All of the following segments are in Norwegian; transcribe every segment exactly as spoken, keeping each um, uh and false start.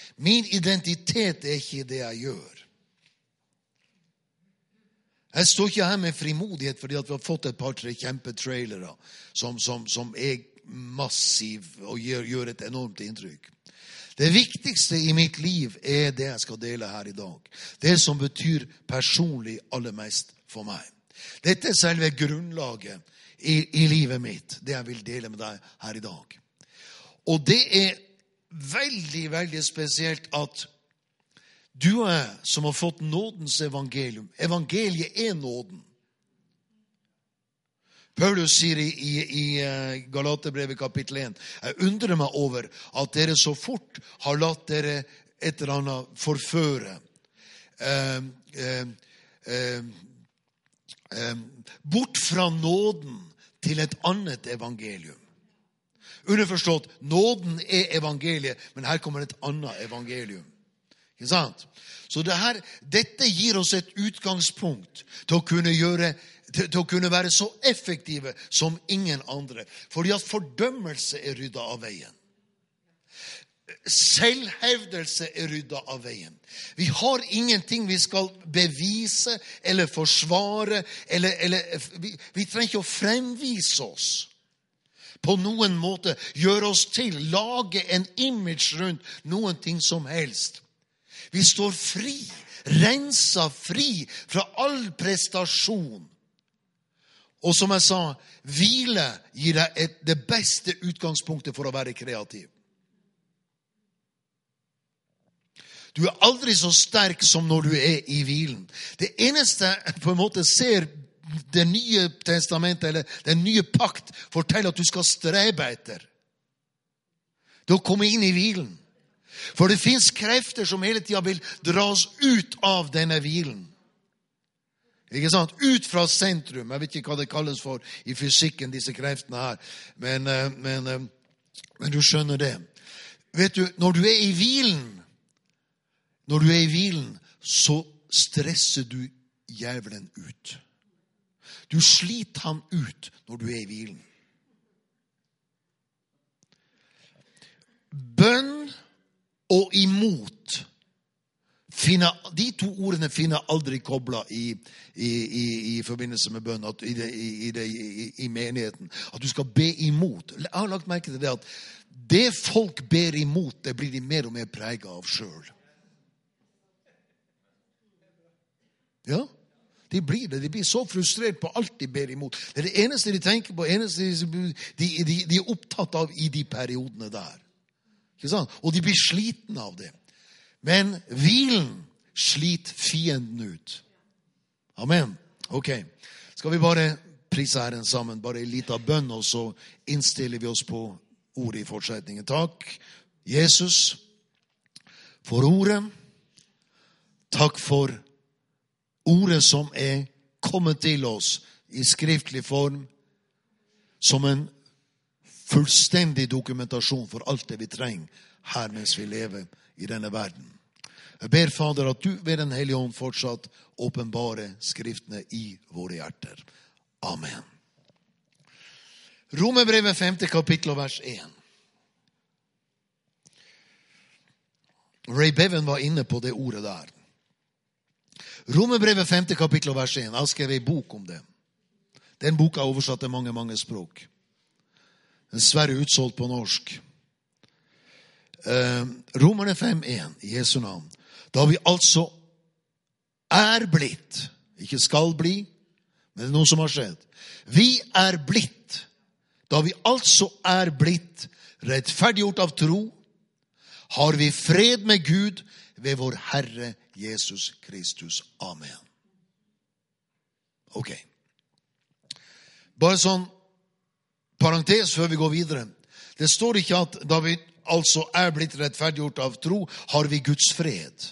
Min identitet er ikke det jeg gjør. Jeg står ikke her med frimodighet fordi at vi har fått et par-tre kjempetrailere som, som, som er massiv og gjør, gjør et enormt inntrykk. Det viktigste i mitt liv er det jeg skal dele her i dag. Det som betyr personlig aller mest for meg. Dette er selve grunnlaget i, i livet mitt, det jeg vil dele med deg her i dag. Og det er veldig, veldig spesielt at du er som har fått nådens evangelium. Evangeliet er nåden. Paulus sier i, i, i Galaterbrevet kapittel en, jeg undrer meg over at dere så fort har latt dere et eller annet forføre. Eh, eh, eh, eh, bort fra nåden til et annet evangelium. Underforstått, nåden er evangeliet, men her kommer et annet evangelium. Ikke sant? Så det her, dette gir oss et utgangspunkt til å kunne gjøre, til, til å kunne være så effektive som ingen andre. Fordi at fordømmelse er ryddet av veien. Selvhevdelse er ryddet av veien. Vi har ingenting vi skal bevise eller forsvare, eller, eller vi, vi trenger ikke å fremvise oss. På noen måte gjøre oss til, lage en image rundt noen ting som helst. Vi står fri, rensa fri fra all prestasjon. Og som jeg sa, hvile gir deg et, det beste utgangspunktet for å være kreativ. Du er aldri så sterk som når du er i hvilen. Det eneste på en måte ser det nye testamentet, eller den nye pakt, forteller at du skal strebe etter. Du kommer inn i hvilen. For det finnes krefter som hele tiden vil dras ut av denne hvilen. Ikke sant? Ut fra sentrum. Jeg vet ikke hva det kalles for i fysikken, disse kreftene her. Men, men, men du skjønner det. Vet du, når du er i hvilen, når du er i hvilen, så stresser du djevelen ut. Du sliter ham ut når du er i hvilen. Bønn og imot, finner, de to ordene finner aldri koblet i, i, i, i forbindelse med bønn, at, i, det, i, det, i, i menigheten. At du skal be imot. Jeg har lagt merke til det at det folk ber imot, det blir de mer og mer preget av selv. Ja, de blir det. De blir så frustrert på alt de ber imot. Det er det eneste de tenker på, eneste de, de, de, de er opptatt av i de periodene der. Ikke sant? Og de blir sliten av det. Men hvilen sliter fienden ut. Amen. Ok. Skal vi bare prise Herren sammen, bare en liten bønn, og så innstiller vi oss på ordet i fortsetningen. Takk, Jesus, for ordet. Takk for ordet som er kommet til oss i skriftlig form, som en fullstendig dokumentasjon for alt det vi trenger her mens vi lever i denne verden. Jeg ber, Fader, at du ved den Hellige Ånd fortsatt åpenbare skriftene i våre hjerter. Amen. Romerbrevet femte kapittel og vers en. Ray Bevan var inne på det ordet der. Romerbrevet femte kapittel og vers en. Jeg har skrevet en bok om det. Den boka er oversatt til mange, mange språk. Den er svære utsolgt på norsk. Uh, Romerne fem en i Jesu navn. Da vi altså er blitt, ikke skal bli, men det er noe som har skjedd. Vi er blitt, da vi altså er blitt rettferdiggjort av tro, har vi fred med Gud ved vår Herre Jesus Kristus. Amen. Ok. Bare sånn parentes før vi går videre. Det står ikke at da vi altså er blitt rettferdiggjort av tro, har vi Guds fred.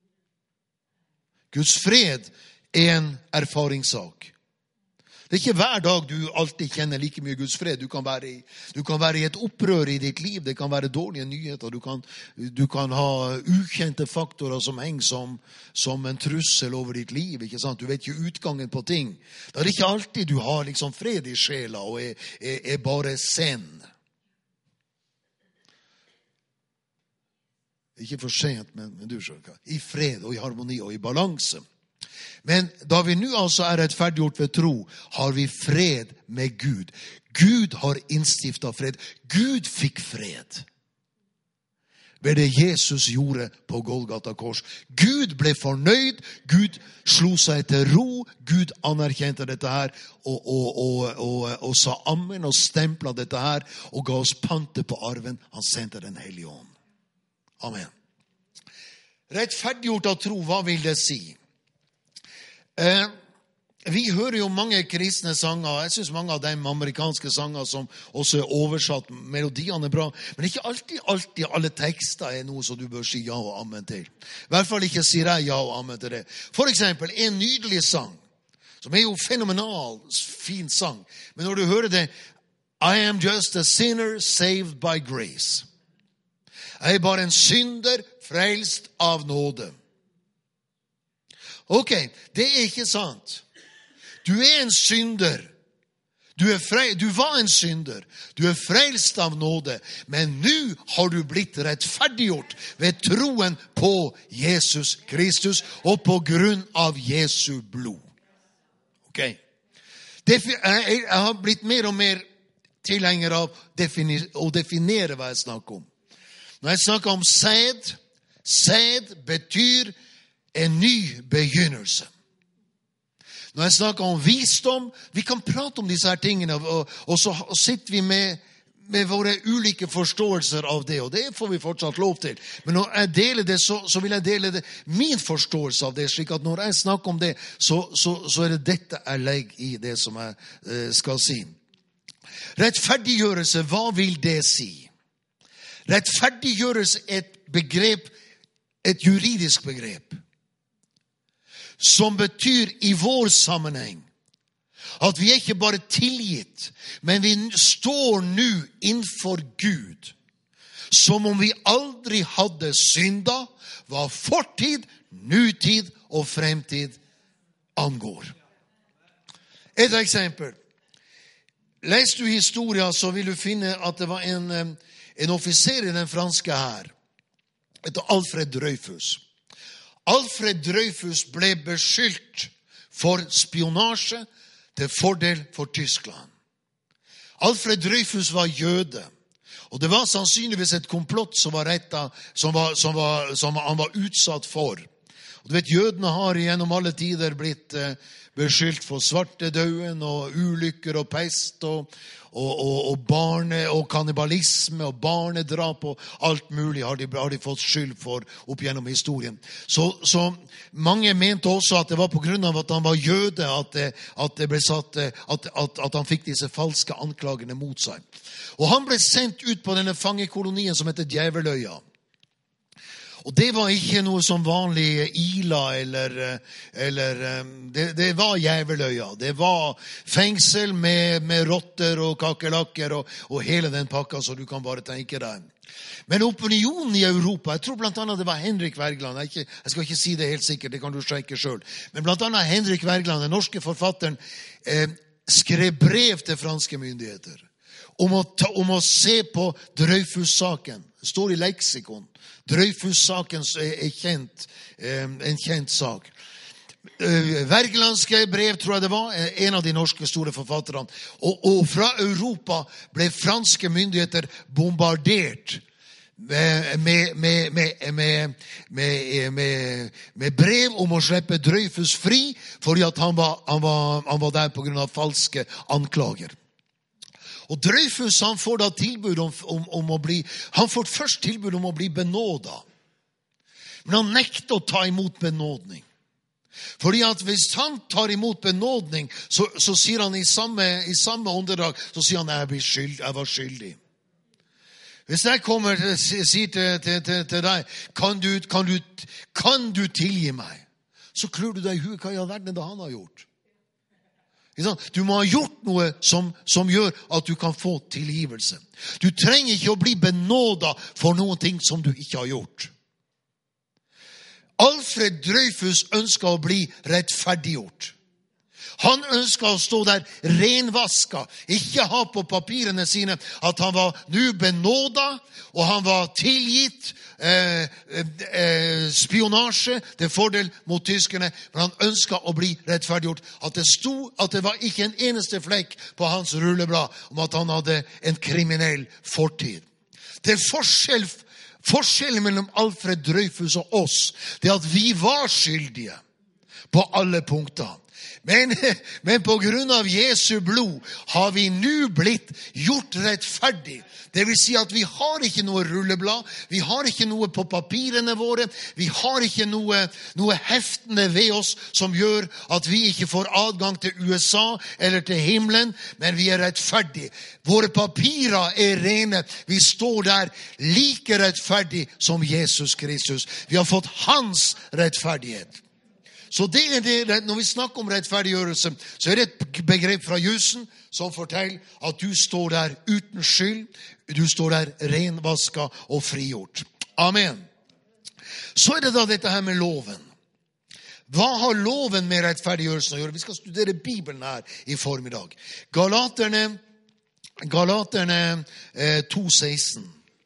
Guds fred er en erfaringssak. Det er ikke hver dag du alltid kjenner like mye Guds fred. Du kan være i, du kan være i et opprør i ditt liv. Det kan være dårlige nyheter. Du kan, du kan ha ukjente faktorer som henger som, som en trussel over ditt liv. Ikke sant? Du vet ikke utgangen på ting. Det er ikke alltid du har liksom fred i sjela og er, er, er bare send. Ikke for sent, men, men du skjønner. I fred og i harmoni og i balanse. Men da vi nu altså er rettferdiggjort ved tro, har vi fred med Gud. Gud har innstiftet fred. Gud fikk fred ved det Jesus gjorde på Golgata kors. Gud ble fornøyd, Gud slo seg til ro, Gud anerkjente dette her, og, og, og, og, og sa amen, og stemplet dette her, og ga oss pante på arven. Han sendte den hellige ånd. Amen. Rettferdiggjort av tro, hva vil det si? Eh, vi hører jo mange kristne sanger, jeg synes mange av de amerikanske sanger som også er oversatt, melodiene er bra, men ikke alltid, alltid alle tekster er noe som du bør si ja og amen til. I hvert fall ikke sier jeg ja og amen til det. For eksempel, en nydelig sang, som er jo fenomenal, fin sang, men når du hører det, I am just a sinner saved by grace. Jeg er bare en synder, frelst av nåde. Ok, det er ikke sant. Du er en synder. Du, er fre, du var en synder. Du er frelst av nåde. Men nå har du blitt rettferdiggjort ved troen på Jesus Kristus og på grunn av Jesu blod. Ok. Defi, jeg, jeg har blitt mer og mer tilhenger av defini, å definere hva jeg snakker om. Når jeg snakker om sæd, sæd betyr en ny begynnelse. Når jeg snakker om visdom, vi kan prate om disse her tingene, og, og så sitter vi med, med våre ulike forståelser av det, og det får vi fortsatt lov til. Men når jeg deler det, så, så vil jeg dele det, min forståelse av det, slik at når jeg snakker om det, så, så, så er det dette jeg legger i det som jeg eh, skal si. Rettferdiggjørelse, hva vil det si? Rettferdiggjørelse er et begrep, et juridisk begrep, som betyr i vår sammenheng at vi er ikke bare tilgitt, men vi står nå innenfor Gud som om vi aldri hadde synda, hva fortid, nutid og fremtid angår. Et eksempel. Les du historien, så vil du finne at det var en, en offiser i den franske hær, etter Alfred Dreyfus. Alfred Dreyfus ble beskyldt for spionasje til fordel for Tyskland. Alfred Dreyfus var jøde, og det var sannsynligvis et komplott som var rettet, som, var, som, var, som han var utsatt for. Og du vet, jødene har gjennom alle tider blitt eh, beskyldt for svartedauden og ulykker og pest og, og, og, og barne og kannibalisme og barnedrap og alt mulig har de, har de fått skyld for opp gjennom historien. Så, så mange mente også at det var på grunn av at han var jøde at det, at det ble satt, at, at, at han fikk disse falske anklagene mot seg. Og han ble sendt ut på denne fangekolonien som heter Djeveløya. Og det var ikke noe som vanlig Ila eller, eller det, det var Djeveløya. Det var fengsel med, med rotter og kakelakker og, og hele den pakka, så du kan bare tenke deg. Men opinionen i Europa, jeg tror blant annet det var Henrik Wergeland, jeg, ikke, jeg skal ikke si det helt sikkert, det kan du sjekke selv, men blant annet Henrik Wergeland, den norske forfatteren, eh, skrev brev til franske myndigheter om å, ta, om å se på Dreyfus-saken. Det står i leksikon. Dreyfus-saken er kjent, en kjent sak. Wergelandske brev, tror jeg det var, en av de norske store forfatterne. Og, og fra Europa ble franske myndigheter bombardert med, med, med, med, med, med, med brev om å slippe Dreyfus fri, fordi at han var, han var, han var der på grunn av falske anklager. Og Dreyfus, han får da tilbud om, om, om å bli, han får først tilbud om å bli benåda. Men han nekter å ta imot benådning. Fordi at hvis han tar imot benådning, så, så sier han i samme, i samme åndedrag, så sier han, jeg, blir skyld, jeg var skyldig. Hvis jeg kommer og sier til, til, til, til deg, kan du, kan, du, kan du tilgi meg? Så klør du deg i huet, hva i all verden det han har gjort? Du må ha gjort noe som, som gjør at du kan få tilgivelse. Du trenger ikke å bli benåda for noen ting som du ikke har gjort. Alfred Dreyfus ønsket å bli rettferdiggjort. Han ønsket å stå der renvaska, ikke ha på papirene sine at han var nu benåda, og han var tilgitt eh, eh, spionasje til fordel mot tyskerne, men han ønsket å bli rettferdiggjort. At det stod at det var ikke en eneste flekk på hans rulleblad om at han hadde en kriminell fortid. Det er forskjell, forskjellen mellom Alfred Dreyfus og oss, det er at vi var skyldige på alle punkter. Men, men på grunn av Jesu blod har vi nu blitt gjort rettferdig. Det vil si at vi har ikke noe rulleblad, vi har ikke noe på papirene våre, vi har ikke noe, noe heftende ved oss som gjør at vi ikke får adgang til U S A eller til himmelen, men vi er rettferdige. Våre papirer er rene, vi står der like rettferdig som Jesus Kristus. Vi har fått hans rettferdighet. Så det er det, når vi snakker om rettferdiggjørelse, så er det et begrep fra jussen som forteller at du står der uten skyld, du står der renvaska og frigjort. Amen. Så er det da dette her med loven. Hva har loven med rettferdiggjørelsen å gjøre? Vi skal studere Bibelen her i formiddag. Galaterne, Galaterne eh, to seksten.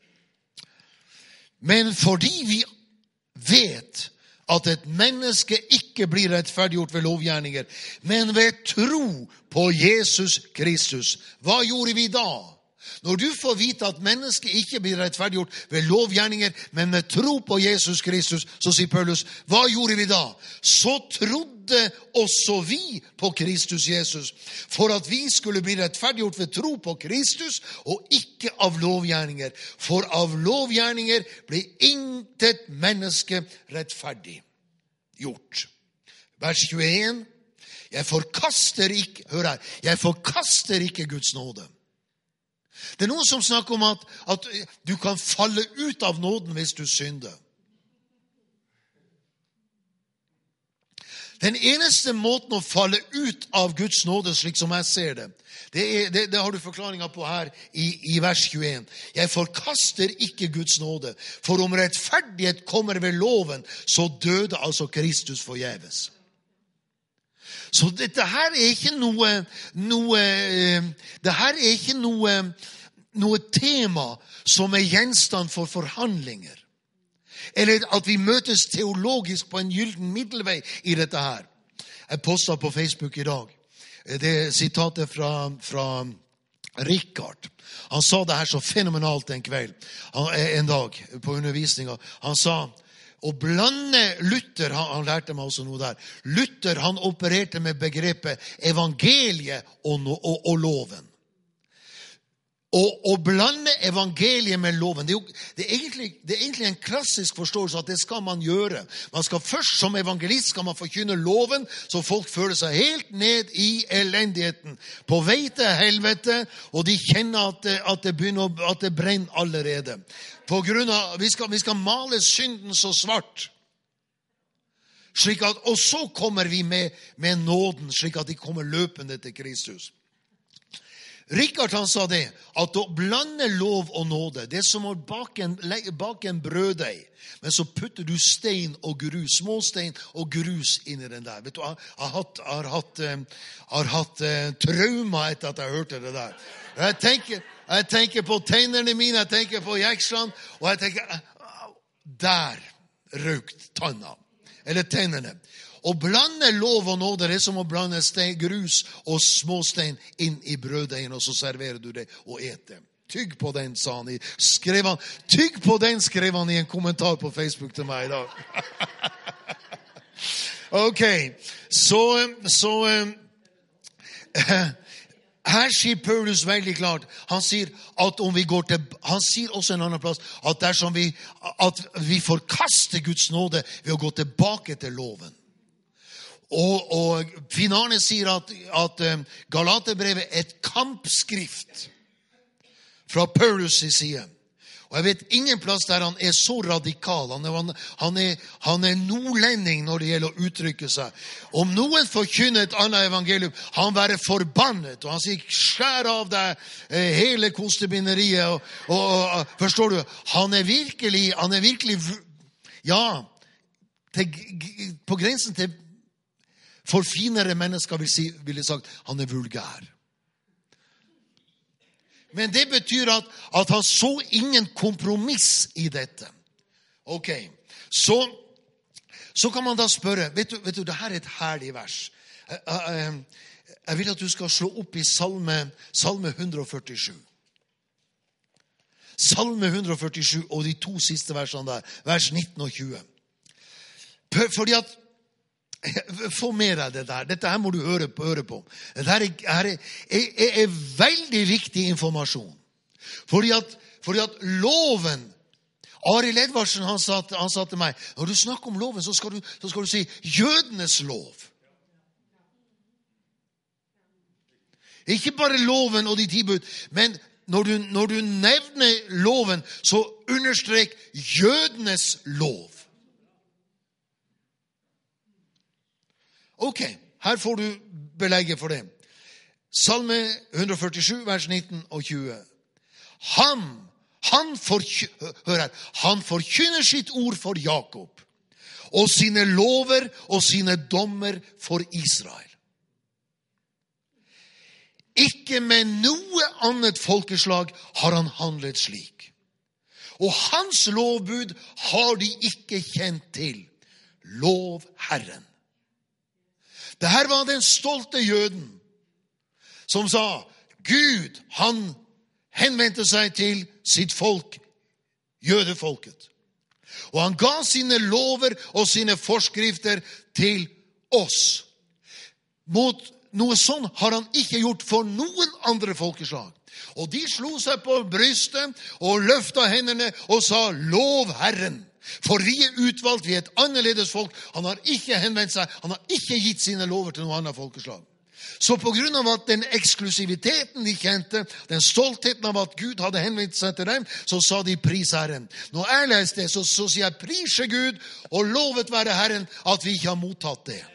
Men fordi vi vet at et menneske ikke blir rettferdiggjort ved lovgjerninger, men ved tro på Jesus Kristus. Hva gjorde vi da? Når du får vite at mennesket ikke blir rettferdiggjort ved lovgjerninger, men med tro på Jesus Kristus, så sier Paulus, hva gjorde vi da? Så trodde også vi på Kristus Jesus, for at vi skulle bli rettferdiggjort ved tro på Kristus, og ikke av lovgjerninger. For av lovgjerninger blir intet menneske rettferdig gjort. Vers tjueen, jeg forkaster ikke, hør her, jeg forkaster ikke Guds nåde. Det er noen som snakker om at, at du kan falle ut av nåden hvis du synder. Den eneste måten å falle ut av Guds nåde, slik som jeg ser det, det, er, det, det har du forklaringen på her i, i vers tjueen. Jeg forkaster ikke Guds nåde, for om rettferdighet kommer ved loven, så døde altså Kristus forgjeves. Så dette her er ikke noe, noe det her er ikke noe, noe tema som er gjenstand for forhandlinger. Eller at vi møtes teologisk på en gylden middelvei i dette her. Jeg postet på Facebook i dag. Det er sitatet fra, fra Richard. Han sa det her så fenomenalt en kveld, en dag på undervisningen. Han sa, å blande Luther, han, han lærte meg også noe der. Luther, han opererte med begrepet evangeliet og, og, og loven. Og å blande evangeliet med loven, det er, jo, det, er egentlig, det er egentlig en klassisk forståelse at det skal man gjøre. Man skal først, som evangelist, skal man forkynne loven, så folk føler seg helt ned i elendigheten. På vei til helvete, og de kjenner at det, at det, begynner, at det brenner allerede. På grunn av, vi skal, vi skal male synden så svart. Slik at, og så kommer vi med, med nåden, slik at de kommer løpende til Kristus. Richard han sa det, at å blande lov og nåde, det er som å bake en, bake en brøddeig, men så putter du stein og grus, små stein og grus inn i den der. Vet du, jeg har hatt, har hatt, har hatt uh, trauma etter at jeg hørte det der. Jeg tenker, jeg tenker på tennene mine, jeg tenker på jekslene, og jeg tenker, der røkt tanna, eller tennene. Å blande lov og nåde, det er som å blande stein, grus og småstein inn i brøddeigen, og så serverer du det og eter. Tygg på den, sa han. Skrev han. Tygg på den, skrev han i en kommentar på Facebook til meg i dag. Ok, så, så her sier Paulus veldig klart, han sier at om vi går til, han sier også en annen plass, at dersom vi, at vi forkaster Guds nåde ved å gå tilbake til loven. Og, og Finane sier at, at Galaterbrevet er et kampskrift fra Paulus' side. Og jeg vet ingen plass der han er så radikal. Han er, han er, han er nordlending når det gjelder å uttrykke seg. Om noen forkynner et annet evangelium, han være forbannet. Og han sier, skjær av deg hele kostebinderiet. Og, og, og, forstår du? Han er virkelig, han er virkelig, ja, til, på grensen til For finere mennesker vil, si, vil jeg sagt, han er vulgær. Men det betyr at, at han så ingen kompromiss i dette. Ok, så, så kan man da spørre, vet du, vet du, det her er et herlig vers. Jeg, jeg vil at du skal slå opp i salme, salme one forty-seven. Salme one forty-seven og de to siste versene der, vers nineteen og tjue. Fordi at, få med deg det der, dette her må du høre på. Høre på. Dette her er, er, er, er veldig viktig informasjon. Fordi at, fordi at loven, Arild Edvardsen, han sa, han sa til meg, når du snakker om loven, så skal du, så skal du si jødenes lov. Ikke bare loven og de ti bud, men når du, når du nevner loven, så understrek jødenes lov. Ok, her får du belegget for det. Salme one forty-seven, vers nineteen og tjue. Han, han, forky, hør her, han forkynner sitt ord for Jakob, og sine lover og sine dommer for Israel. Ikke med noe annet folkeslag har han handlet slik. Og hans lovbud har de ikke kjent til. Lov Herren. Det her var den stolte jøden som sa, Gud, han henvendte seg til sitt folk, jødefolket. Og han ga sine lover og sine forskrifter til oss. Mot noe sånn har han ikke gjort for noen andre folkeslag. Og de slo seg på brystet og løftet hendene og sa, lov Herren. For vi er utvalgt, vi er et annerledes folk. Han har ikke henvendt seg, han har ikke gitt sine lover til noe annet folkeslag. Så på grunn av at den eksklusiviteten de kjente, den stoltheten av at Gud hadde henvendt seg til dem, så sa de pris Herren. Når jeg leste det, så, så sier jeg prise Gud og lovet være Herren at vi ikke har mottatt det.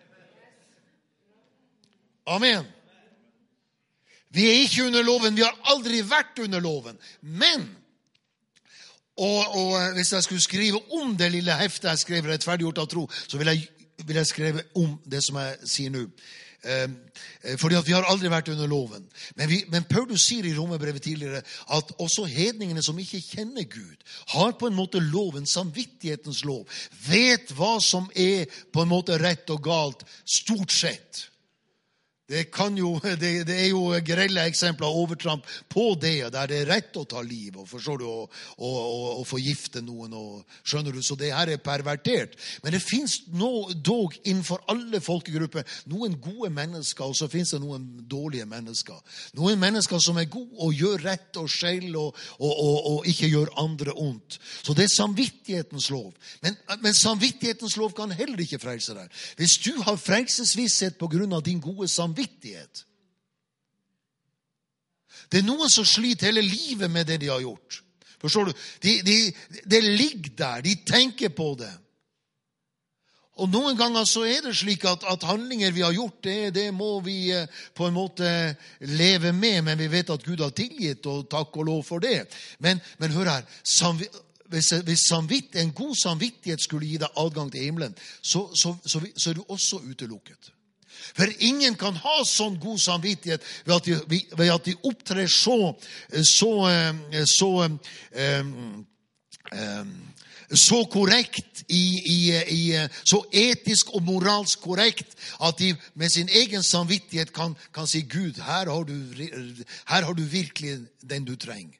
Amen. Vi er ikke under loven, vi har aldri vært under loven. Men Og, og hvis jeg skulle skrive om det lille heftet jeg skrev rettferdiggjort av tro, så vil jeg, vil jeg skrive om det som jeg sier nå. Eh, fordi at vi har aldri vært under loven. Men, vi, men Paulus sier i Romerbrevet tidligere at også hedningene som ikke kjenner Gud, har på en måte loven, samvittighetens lov, vet hva som er på en måte rett og galt, stort sett. Det, kan jo, det, det er jo grelle eksempler av overtramp på det, der det er rett å ta liv, og forstår du, og, og, og, og forgifte noen, og skjønner du, så det her er pervertert. Men det finnes no, dog innenfor alle folkegrupper noen gode mennesker, og så finnes det noen dårlige mennesker. Noen mennesker som er gode og gjør rett og skjell, og, og, og, og ikke gjør andre ondt. Så det er samvittighetens lov. Men, men samvittighetens lov kan heller ikke frelse deg. Hvis du har frelsesvisshet på grunn av din gode samvittighet, Vittighet. Det er noen som sliter hele livet med det de har gjort. Forstår du? De, de, de ligger der, de tenker på det. Og noen ganger så er det slik at, at handlinger vi har gjort, det, det må vi eh, på en måte leve med, men vi vet at Gud har tilgitt, og takk og lov for det. Men, men hør her, samv hvis, hvis samvitt, en god samvittighet skulle gi deg adgang til himmelen, så, så, så, så er du også utelukket. For ingen kan ha sånn god samvittighet ved at de, ved at de opptrer så, så, så, så korrekt, i, i, i, så etisk og moralsk korrekt, at de med sin egen samvittighet kan, kan si, Gud, her har, du, her har du virkelig den du trenger.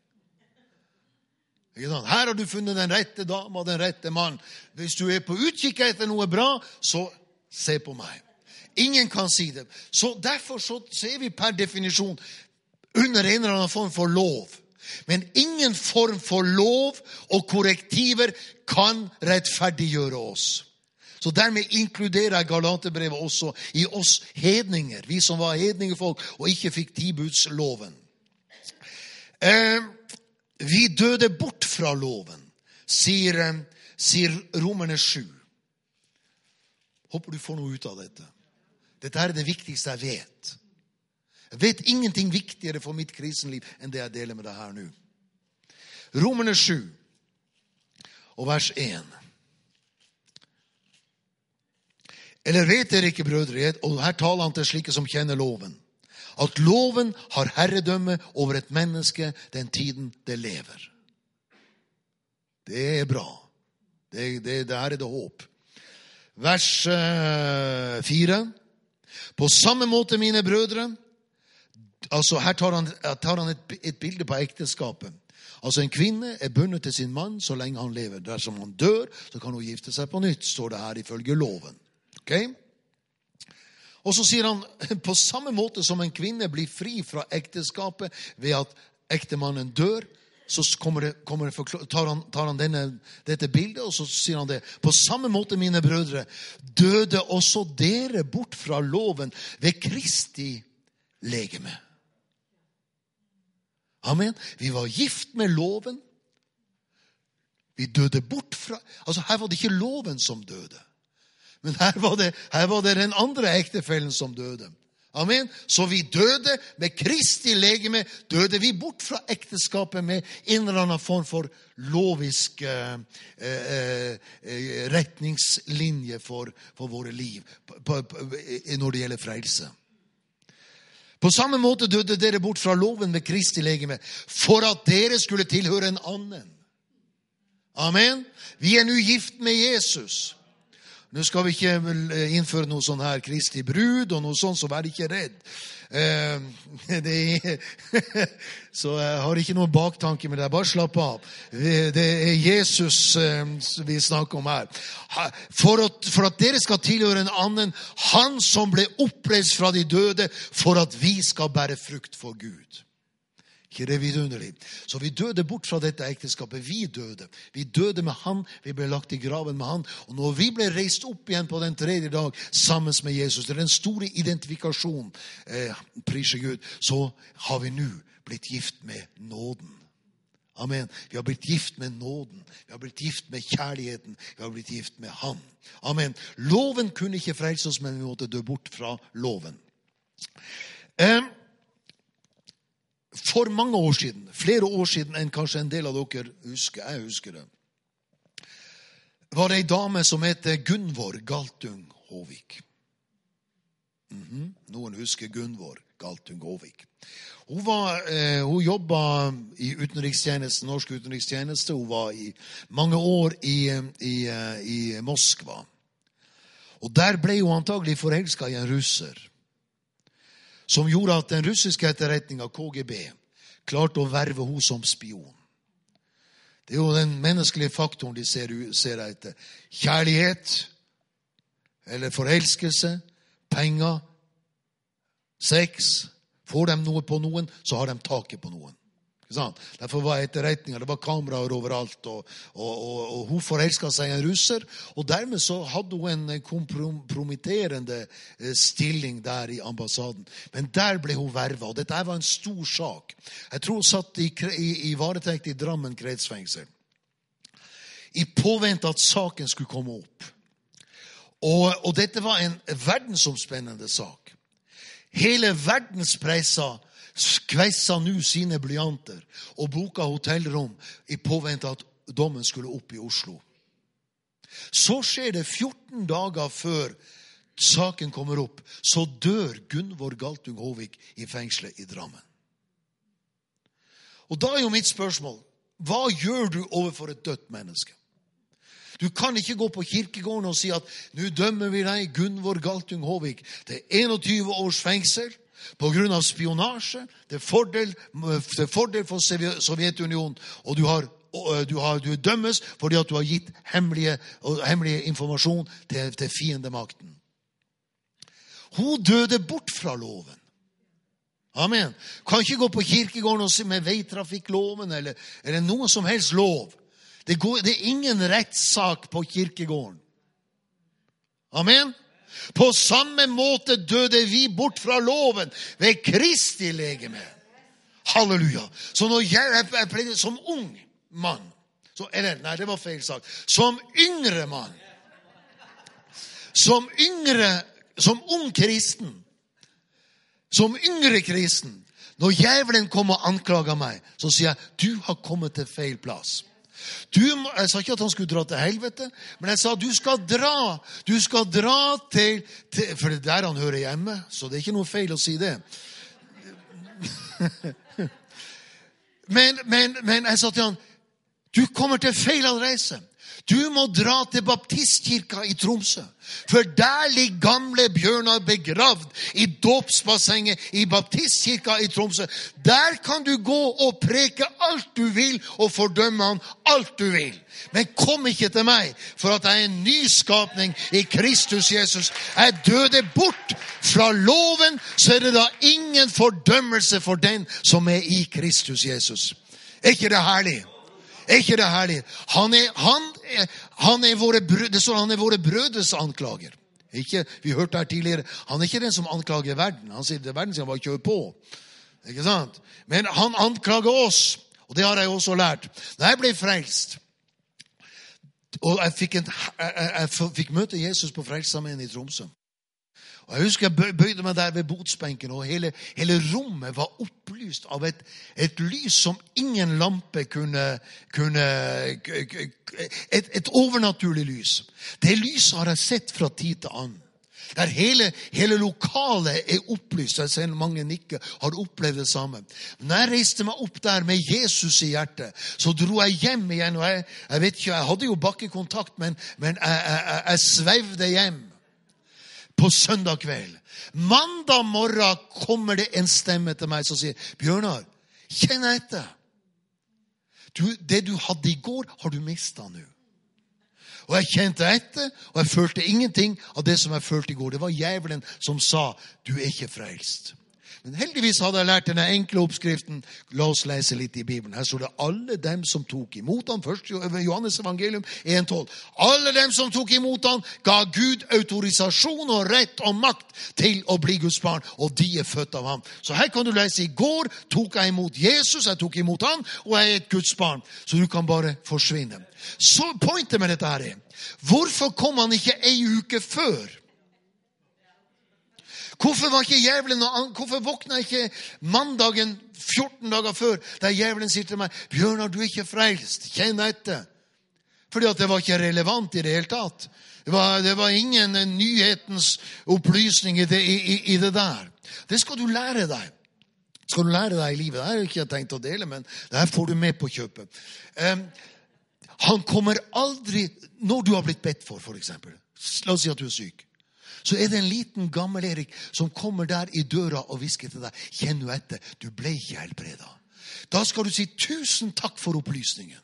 Her har du funnet den rette dame og den rette mann. Hvis du er på utkikk etter noe bra, så se på meg. Ingen kan si det. Så derfor så ser vi per definisjon under en eller annen form for lov. Men ingen form for lov og korrektiver kan rettferdiggjøre oss. Så dermed inkluderer jeg Galaterbrevet også i oss hedninger. Vi som var hedningefolk og ikke fikk tibudsloven. Eh, vi døde bort fra loven, sier, sier Romerne sju. Håper du får noe ut av dette. Dette er det viktigste jeg vet. Jeg vet ingenting viktigere for mitt kristenliv enn det jeg deler med deg her nå. Romerne sju og vers én. Eller vet dere ikke, brødre, og her taler han til slike som kjenner loven, at loven har herredømme over et menneske den tiden det lever. Det er bra. Det, det, der er det håp. Vers eh, fire. På samme måte, mine brødre, altså her tar han, tar han et, et bilde på ekteskapet. Altså en kvinne er bundet til sin mann så lenge han lever. Dersom han dør, så kan hun gifte seg på nytt, står det her ifølge loven. Okay? Og så sier han, på samme måte som en kvinne blir fri fra ekteskapet ved at ektemannen dør, så kommer det, kommer det, tar han, tar han denne, dette bildet, og så sier han det. På samme måte, mine brødre, døde også dere bort fra loven ved Kristi legeme. Amen. Vi var gift med loven. Vi døde bort fra, altså her var det ikke loven som døde. Men her var det, her var det den andre ektefellen som døde. Amen. Så vi døde med Kristi legeme, døde vi bort fra ekteskapet med en eller annen form for lovisk eh, eh, retningslinje for, for våre liv på, på, på, når det gjelder frelse. På samme måte døde dere bort fra loven med Kristi legeme, for at dere skulle tilhøre en annen. Amen. Vi er nu gift med Jesus. Nå skal vi ikke innføre noe sånn her Kristi brud og noe sånt, så vær ikke redd. Eh, det er, så jeg har ikke noen baktanke med det, bare slapp av. Det er Jesus eh, vi snakker om her. For at, for at dere skal tilhøre en annen, han som ble oppreist fra de døde, for at vi skal bære frukt for Gud. Ikke det vidunderlig. Så vi døde bort fra dette ekteskapet. Vi døde. Vi døde med han. Vi ble lagt i graven med han. Og når vi ble reist opp igjen på den tredje dag sammen med Jesus, det er den store identifikasjonen, eh, prise Gud, så har vi nå blitt gift med nåden. Amen. Vi har blitt gift med nåden. Vi har blitt gift med kjærligheten. Vi har blitt gift med han. Amen. Loven kunne ikke frelse oss, men vi måtte dø bort fra loven. Eh, For mange år siden, flere år siden enn kanskje en del av dere husker, jeg husker det, var det en dame som heter Gunvor Galtung Håvik. Mm-hmm. Noen husker Gunvor Galtung Håvik. Hun, var, eh, hun jobbet i utenrikstjeneste, norsk utenrikstjeneste. Hun var i mange år i, i, i Moskva. Og der ble hun antagelig forelsket i en russer, som gjorde at den russiske etterretningen K G B klarte å verve henne som spion. Det er jo den menneskelige faktoren de ser, ser etter. Kjærlighet, eller forelskelse, penger, sex. Får de noe på noen, så har de taket på noen. Derfor var etterretninger, det var kameraer overalt, og, og, og, og hun forelsket seg en russer, og dermed så hadde hun en kompromitterende stilling der i ambassaden. Men der ble hun vervet, og dette var en stor sak. Jeg tror hun satt i, i, i varetekt i Drammen kretsfengsel, i påvente at saken skulle komme opp. Og, og dette var en verdensomspennende sak. Hele verdenspressa skveissa nu sine blyanter og boka hotellrom i påvente at dommen skulle opp i Oslo. Så skjer det fjorten dager før saken kommer opp, så dør Gunvor Galtung Håvik i fengselet i Drammen. Og da er jo mitt spørsmål, hva gjør du overfor et dødt menneske? Du kan ikke gå på kirkegården og si at nå dømmer vi deg, Gunvor Galtung Håvik, til enogtyve års fengsel, på grunn av spionasje, det er fordel, det er fordel for Sovjetunionen, og du, har, du, har, du dømmes fordi at du har gitt hemmelige, hemmelige informasjon til, til fiendemakten. Hun døde bort fra loven. Amen. Kan ikke gå på kirkegården og si med veitrafikkloven eller, eller noen som helst lov. Det, går, det er ingen rettssak på kirkegården. Amen. På samme måte døde vi bort fra loven ved Kristi legeme. Halleluja. Så når jeg, jeg, jeg pleide som ung mann, så, eller nei, det var feil sagt, som yngre mann, som yngre, som ung kristen, som yngre kristen, når djevelen kom og anklaget meg, så sier jeg, du har kommet til feil plass. Du, jeg sa ikke at han skulle dra til helvete, men jeg sa du skal dra. Du skal dra til, til for det er der han hører hjemme, så det er ikke noe feil å si det. Men, men, men jeg sa til han, du kommer til feil adresse. Du må dra til baptistkirka i Tromsø. For der ligger gamle Bjørnar begravd i dåpsbassenget i baptistkirka i Tromsø. Der kan du gå og preke alt du vil og fordømme han alt du vil. Men kom ikke til meg, for at jeg er en nyskapning i Kristus Jesus. Jeg døde bort fra loven, så er det da ingen fordømmelse for den som er i Kristus Jesus. Er ikke det herlig? Er ikke det herlig? Han er, han er, han er våre brød, det står han er våre brødres anklager. Ikke, vi hørte her tidligere, han er ikke den som anklager verden. Han sier det er verden som bare kjører på. Ikke sant? Men han anklager oss, og det har jeg også lært. Når jeg ble frelst, og jeg fikk, en, jeg, jeg, jeg fikk møte Jesus på Frelsesarmeen i Tromsø. Og jeg husker jeg bøyde meg der ved botsbenken, og hele, hele rommet var opplyst av et, et lys som ingen lampe kunne, kunne et, et overnaturlig lys. Det lyset har jeg sett fra tid til annen. Der hele, hele lokalet er opplyst. Jeg ser mange nikker har opplevd det samme. Når jeg reiste meg opp der med Jesus i hjertet, så dro jeg hjem igjen. Og jeg, jeg vet ikke, jeg hadde jo bakkekontakt, men, men jeg, jeg, jeg svevde hjem. På søndag kveld. Mandag morgen kommer det en stemme til meg som sier, Bjørnar, kjenn etter. Du, det du hadde i går, har du mistet nå. Og jeg kjente etter, og jeg følte ingenting av det som jeg følte i går. Det var djevelen som sa, du er ikke frelst. Men heldigvis hadde jeg lært denne enkle oppskriften. La oss lese litt i Bibelen. Her står det alle dem som tok imot han. Først Johannes evangelium en tolv. Alle dem som tok imot han ga Gud autorisasjon og rett og makt til å bli Guds barn. Og de er født av ham. Så her kan du lese, i går tok jeg imot Jesus, jeg tok imot han, og jeg er et Guds barn. Så du kan bare forsvinne. Så pointet med dette her er, hvorfor kom han ikke en uke før? Hvorfor var ikke djevelen, hvorfor våkna ikke mandagen fjorten dager før, der djevelen sier til meg, Bjørnar, du er ikke frelst, kjenn etter. Fordi at det var ikke relevant i det hele tatt. Det var, det var ingen nyhetens opplysning i det, i, i det der. Det skal du lære deg. Skal du lære deg i livet. Det har jeg ikke tenkt å dele, men det her får du med på kjøpet. Um, han kommer aldri, når du har blitt bedt for, for eksempel. La oss si at du er syk. Så er det en liten gammel Erik som kommer der i døra og visker til deg. Kjenn du etter, du ble ikke helbredet. Da skal du si tusen takk for opplysningen.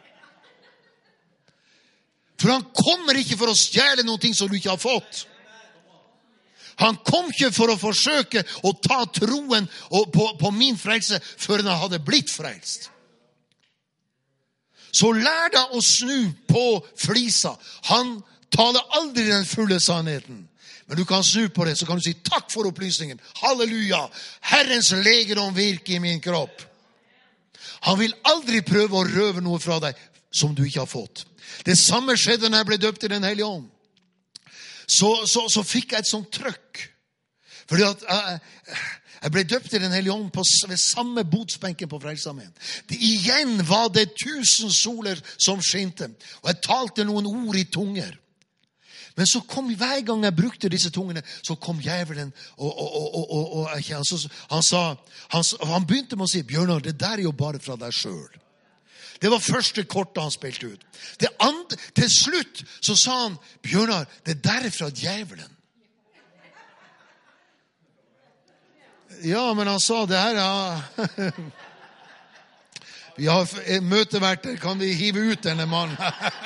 For han kommer ikke for å stjele noe som du ikke har fått. Han kom ikke for å forsøke å ta troen på, på min frelse før han hadde blitt frelst. Så lær deg å snu på flisa. Han taler aldri den fulle sannheten. Men du kan snu på det, så kan du si takk for opplysningen. Halleluja! Herrens legedom virker i min kropp. Han vil aldri prøve å røve noe fra deg som du ikke har fått. Det samme skjedde når jeg ble døpt i Den hellige ånd. Så, så, så fikk jeg et sånt trøkk. Fordi at jeg, jeg ble døpt i Den hellige ånd på, ved samme botsbenken på Frelsesarmeen. Igjen var det tusen soler som skinte. Og jeg talte noen ord i tunger. Men så kom hver gang jeg brukte disse tungene, så kom djevelen, og, og, og, og, og, og han, han sa, han, han begynte med å si, Bjørnar, det der er jo bare fra deg selv. Det var første kortet han spilte ut. Det andre, til slutt så sa han, Bjørnar, det der er fra djevelen. Ja, men han sa, det her ja. Vi har møteverter, kan vi hive ut denne mannen?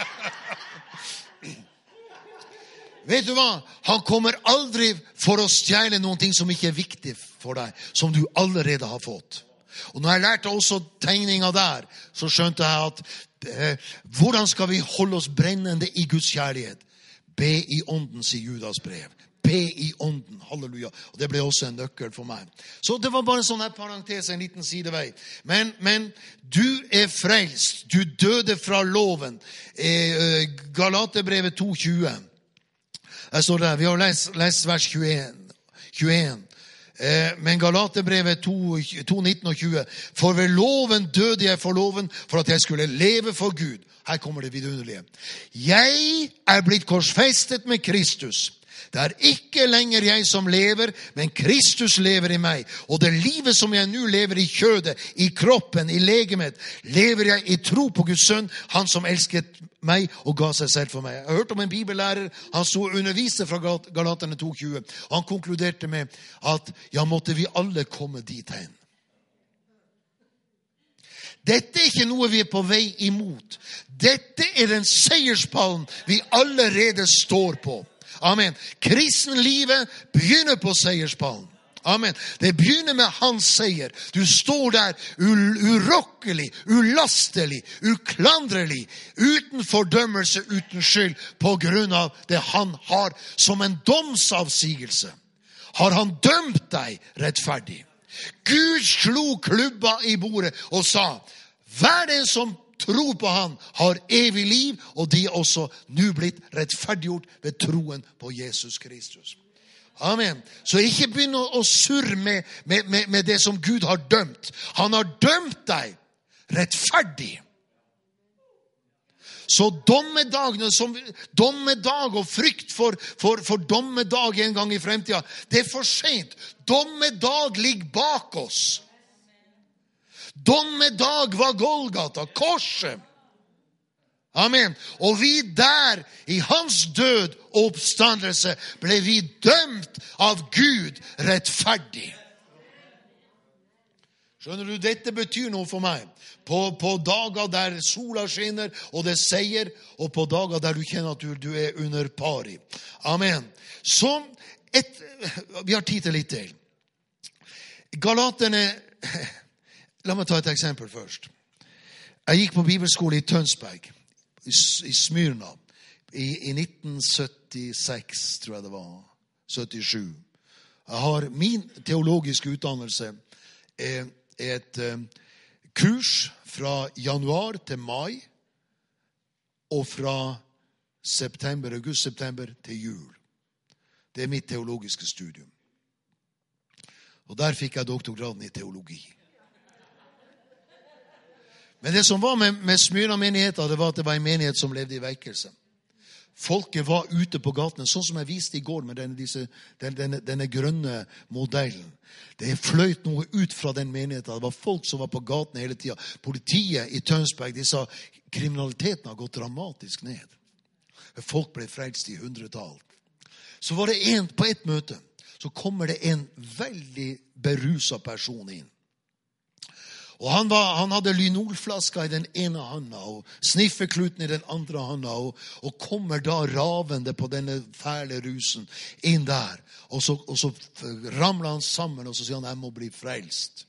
Vet du hva? Han kommer aldri for å stjele noen ting som ikke er viktig for deg, som du allerede har fått. Og når jeg lærte også tegninga der, så skjønte jeg at eh, hvordan skal vi holde oss brennende i Guds kjærlighet? Be i ånden, sier Judas brev. Be i ånden, halleluja. Og det ble også en nøkkel for meg. Så det var bare en sånn her parentes, en liten sidevei. Men, men du er frelst. Du døde fra loven. Eh, Galaterbrevet to tjue. Jeg står der, vi har lest, lest vers tjueen. tjueen. Eh, men Galaterbrevet to, nitten og tjue. For ved loven døde jeg for loven, for at jeg skulle leve for Gud. Her kommer det vidunderlige. Jeg er blitt korsfestet med Kristus. Det er ikke lenger jeg som lever, men Kristus lever i meg. Og det livet som jeg nå lever i kjødet, i kroppen, i legemet, lever jeg i tro på Guds sønn, han som elsket meg og ga seg selv for meg. Jeg har hørt om en bibellærer, han så underviste fra Galaterne to tjue. Han konkluderte med at ja, måtte vi alle komme dit hen. Dette er ikke noe vi er på vei imot. Dette er den seierspallen vi allerede står på. Amen. Kristenlivet begynner på seierspallen. Amen. Det begynner med hans seier. Du står der urokkelig, ulastelig, uklandrelig, uten fordømmelse, uten skyld, på grunn av det han har som en domsavsigelse. Har han dømt deg rettferdig? Gud slo klubba i bordet og sa, hver den som tror på han har evig liv, og de er også nå blitt rettferdiggjort ved troen på Jesus Kristus. Amen. Så ikke begynn å surre med, med, med, med det som Gud har dømt. Han har dømt deg rettferdig. Så dommedagene, som, dommedag og frykt for, for, for dommedag en gang i fremtiden, det er for sent. Dommedag ligger bak oss. Dommedag var Golgata, korset. Amen. Og vi der, i hans død og oppstandelse, ble vi dømt av Gud rettferdig. Skjønner du, dette betyr noe for meg. På, på dager der sola skinner, og det seier, og på dager der du kjenner at du, du er under pari. Amen. Så, et, vi har tid til litt til. Galaterne, la meg ta et eksempel først. Jeg gikk på bibelskole i Tønsberg, i, i Smyrna, i, i nitten syttiseks, tror jeg det var, syttisju. Jeg har min teologiske utdannelse, er et eh, kurs fra januar til mai, og fra september, august-september til jul. Det er mitt teologiske studium. Og der fikk jeg doktorgraden i teologi. Men det som var med, med Smyrna-menigheten, det var at det var en menighet som levde i vekkelse. Folket var ute på gatene, sånn som jeg viste i går med denne, disse, denne, denne, denne grønne modellen. Det fløyt noe ut fra den menigheten. Det var folk som var på gatene hele tiden. Politiet i Tønsberg, de sa, kriminaliteten har gått dramatisk ned. Folk ble frelst i hundretall. Så var det en, på et møte, så kommer det en veldig beruset person inn. Og han, var, han hadde lynolflaska i den ene handa, og sniffekluten i den andre handa, og, og kommer da ravende på denne fæle rusen inn der. Og så, og så ramler han sammen, og så sier han, jeg må bli frelst.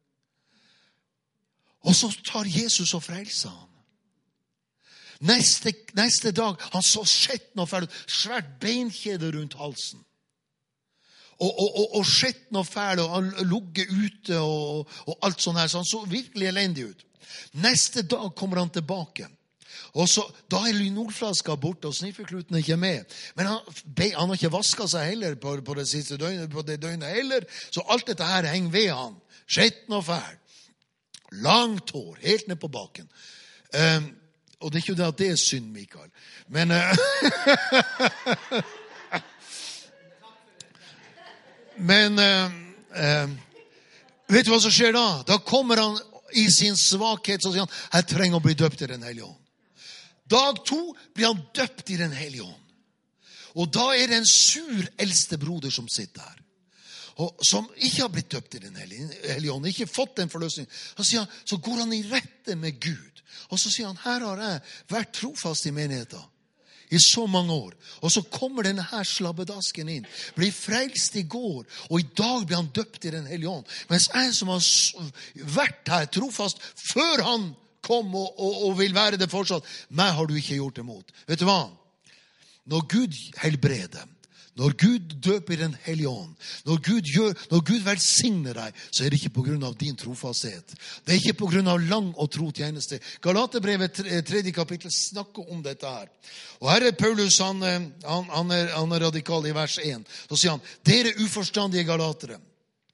Og så tar Jesus og frelser han. Neste, neste dag, han så skjetten og fæl ut, svært beinkjede rundt halsen. Og, og, og, og skjetten og fæl, og han lugge ute, og, og alt sånt her. Så han så virkelig elendig ut. Neste dag kommer han tilbake. Og så, da er lynolflaska borte, og sniffekluten er ikke med. Men han, han har ikke vasket seg heller på, på det siste døgnet, på det døgnet heller. Så alt dette her henger ved han. Skjetten og fæl. Langt hår, helt ned på baken. Um, og det er ikke det at det er synd, Mikael. Men... Uh, Men eh, eh, vet du hva som skjer da? Da kommer han i sin svakhet, så sier han, jeg trenger å bli døpt i den hellige ånd. Dag to blir han døpt i den hellige ånd. Og da er det en sur eldste broder som sitter her. Og som ikke har blitt døpt i den hellige ånd, ikke fått den forløsningen. Så, sier han, så går han i rette med Gud. Og så sier han, her har jeg vært trofast i menigheten i så mange år. Og så kommer denne her slabbedasken inn. Blir frelst i går. Og i dag blir han døpt i den hellige ånd. Mens jeg som har vært her trofast før han kom og, og, og vil være det fortsatt, meg har du ikke gjort det mot. Vet du hva? Når Gud helbreder, når Gud døper i den hellige ånd, når Gud, gjør, når Gud velsigner deg, så er det ikke på grunn av din trofasthet. Det er ikke på grunn av lang og tro tjeneste. Galaterbrevet tredje kapittel snakker om dette her. Og her er Paulus, han, han, han, er, han er radikal i vers én. Så sier han, dere uforstandige galatere,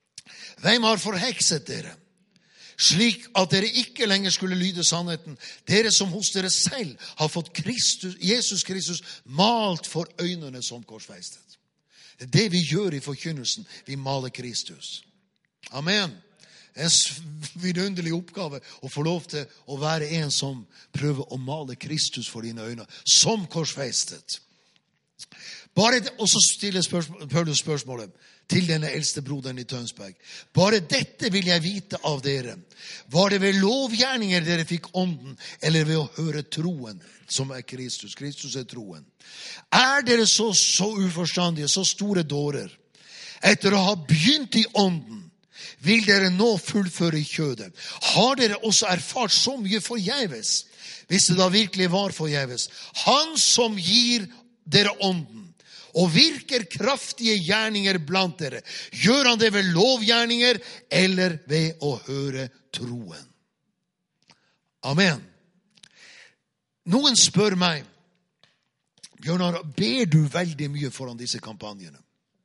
Hvem har forhekset dere? Slik at dere ikke lenger skulle lyde sannheten. Dere som hos dere selv har fått Kristus, Jesus Kristus malt for øynene som korsfestet. Det er det vi gjør i forkynnelsen. Vi maler Kristus. Amen. Det er en vidunderlig oppgave å få lov til å være en som prøver å male Kristus for dine øyne, som korsfestet. Bare det, og så stiller spørsmål, Paulus spørsmålet til denne eldste broderen i Tønsberg. Bare dette vil jeg vite av dere. Var det ved lovgjerninger dere fikk ånden, eller ved å høre troen, som er Kristus? Kristus er troen. Er dere så, så uforstandige, så store dårer? Etter å ha begynt i ånden, vil dere nå fullføre i kjødet? Har dere også erfart så mye forgjeves? Hvis det da virkelig var forgjeves. Han som gir dere ånden, og virker kraftige gjerninger blant dere, gjør han det ved lovgjerninger eller ved å høre troen? Amen. Noen spør meg, Bjørnar, ber du veldig mye foran disse kampanjene?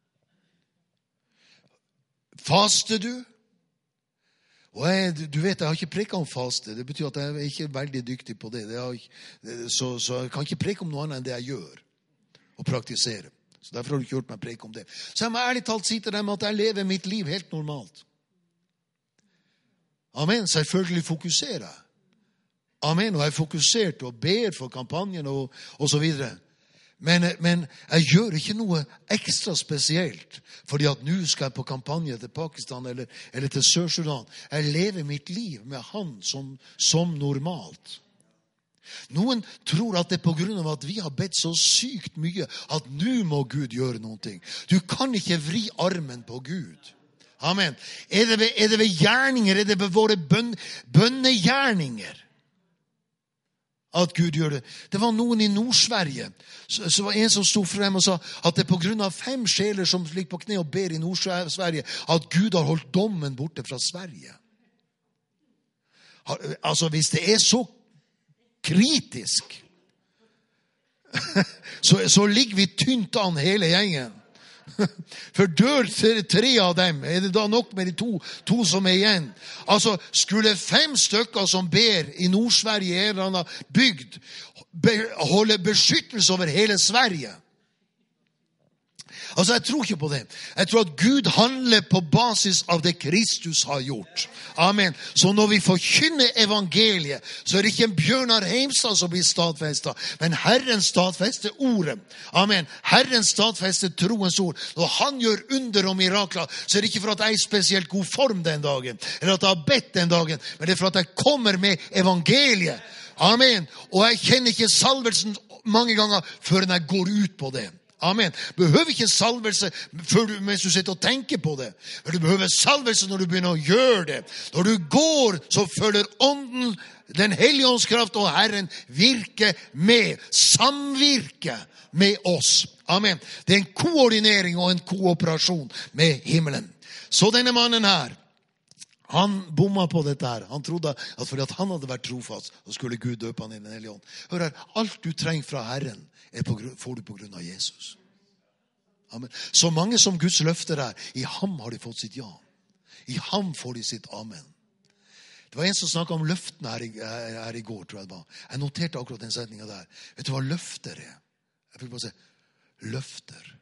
Faster du? Og jeg, du vet, jeg har ikke preket om faste. Det betyr at jeg er ikke veldig dyktig på det. det ikke, så, så jeg kan ikke preke om noe annet enn det jeg gjør og praktisere. Så derfor har du ikke gjort meg preke om det. Så jeg må ærlig talt si til dem at jeg lever mitt liv helt normalt. Amen. Selvfølgelig fokuserer jeg. Amen. Og jeg er fokusert og ber for kampanjen og, og så videre. Men, men jeg gjør ikke noe ekstra spesielt, fordi at nå skal jeg på kampanje til Pakistan eller, eller til Sør-Sudan. Jeg lever mitt liv med han som, som normalt. Noen tror at det er på grunn av at vi har bedt så sykt mye, at nå må Gud gjøre noen ting. Du kan ikke vri armen på Gud. Amen. Er det ved, er det ved gjerninger, er det ved våre bønn, bønnegjerninger? At Gud gjør det. Det var noen i Nord-Sverige. Så, så var en som stod frem og sa at det er på grunn av fem sjeler som ligger på kne og ber i Nord-Sverige, at Gud har holdt dommen borte fra Sverige. Altså, hvis det er så kritisk, så, så ligger vi tynt an hele gjengen. For dør tre av dem, er det da nok med de to, to som er igjen? Altså, skulle fem stykker som ber i Nord-Sverige, en eller annen bygd, be, holde beskyttelse over hele Sverige? Altså, jeg tror ikke på det. Jeg tror at Gud handler på basis av det Kristus har gjort. Amen. Så når vi forkynner evangeliet, så er det ikke en Bjørnar Heimstad som blir stadfestet, men Herren stadfester ordet. Amen. Herren stadfester troens ord. Når han gjør under og mirakler, så er det ikke for at jeg er i spesielt god form den dagen, eller at jeg har bedt den dagen, men det er for at jeg kommer med evangeliet. Amen. Og jeg kjenner ikke salvelsen mange ganger før jeg går ut på det. Amen. Behøver ikke salvelse før du, mens du sitter og tenker på det. Du behøver salvelse når du begynner å gjøre det. Når du går, så følger ånden, den hellige åndskraft og Herren virke med, samvirke med oss. Amen. Det er en koordinering og en kooperasjon med himmelen. Så denne mannen her, han bomma på dette her. Han trodde at fordi at han hadde vært trofast, så skulle Gud døpe han i den hellige ånd. Hør her, alt du trenger fra Herren, er på, får du på grunn av Jesus. Amen. Så mange som Guds løfter er, i ham har de fått sitt ja. I ham får de sitt amen. Det var en som snakket om løftene her i, her i går, tror jeg det var. Jeg noterte akkurat den setningen der. Vet du hva løfter er? Jeg fikk bare si, løfter.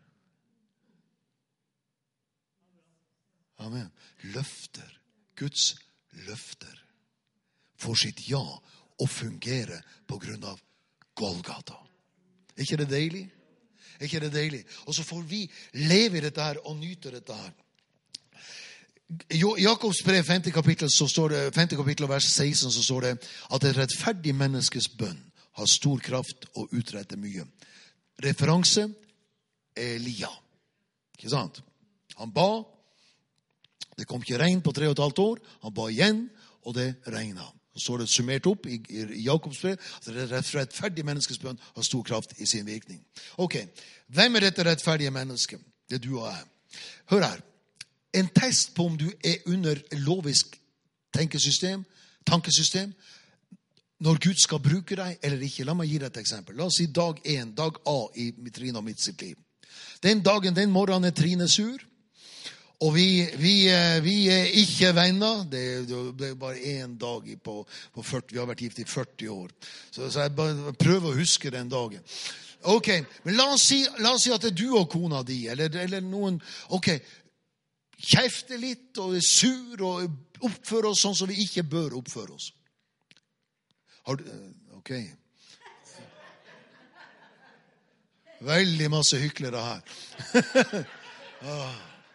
Amen. Løfter. Guds løfter får sitt ja og fungerer på grunn av Golgata. Er ikke det deilig? Er ikke det deilig? Og så får vi leve i dette her og nyte dette her. I Jakobs brev, femte kapittel, så står det, femte kapittel, vers seksten, så står det at et rettferdig menneskes bønn har stor kraft og utretter mye. Referanse Elia. Ikke sant? Han ba, det kom ikke regn på tre og et halvt år, han ba igjen, og det regnet. Så står det summert opp i, i Jakobs brev at det rettferdige menneskets bønn har stor kraft i sin virkning. Ok, hvem er dette rettferdige mennesket? Det er du og jeg. Hør her. En test på om du er under lovisk tenkesystem, tankesystem, når Gud skal bruke deg eller ikke. La meg gi deg et eksempel. La oss si dag en, dag A i Trine og mitt sitt liv. Den dagen, den morgenen er Trine sur, Og vi, vi, vi er ikke venner. Det, det er bare en dag på, på førti. Vi har vært gift i førti år. Så, så jeg bare prøver å huske den dagen. Ok, men la oss si, la oss si at det er du og kona di, eller, eller noen, ok, kjefter litt og er sur og oppfører oss sånn som vi ikke bør oppføre oss. Har du, ok. Veldig masse hyklere her. ah.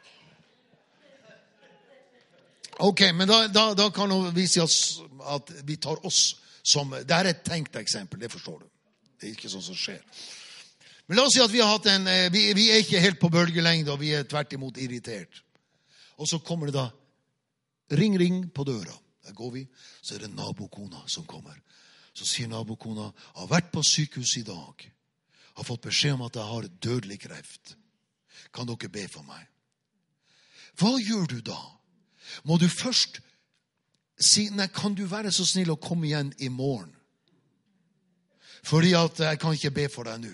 Ok, men da, da, da kan vi si at, at vi tar oss som, det er et tenkt eksempel, det forstår du. Det er ikke sånn som skjer. Men la oss si at vi har hatt en, vi, vi er ikke helt på bølgelengde, og vi er tvert imot irritert. Og så kommer det da, ring, ring på døra. Der går vi, så er det nabokona som kommer. Så sier nabokona, jeg har vært på sykehus i dag. Jeg har fått beskjed om at jeg har dødelig kreft. Kan dere be for meg? Hva gjør du da? Må du først si, nei, kan du være så snill å komme igjen i morgen? Fordi at jeg kan ikke be for deg nå.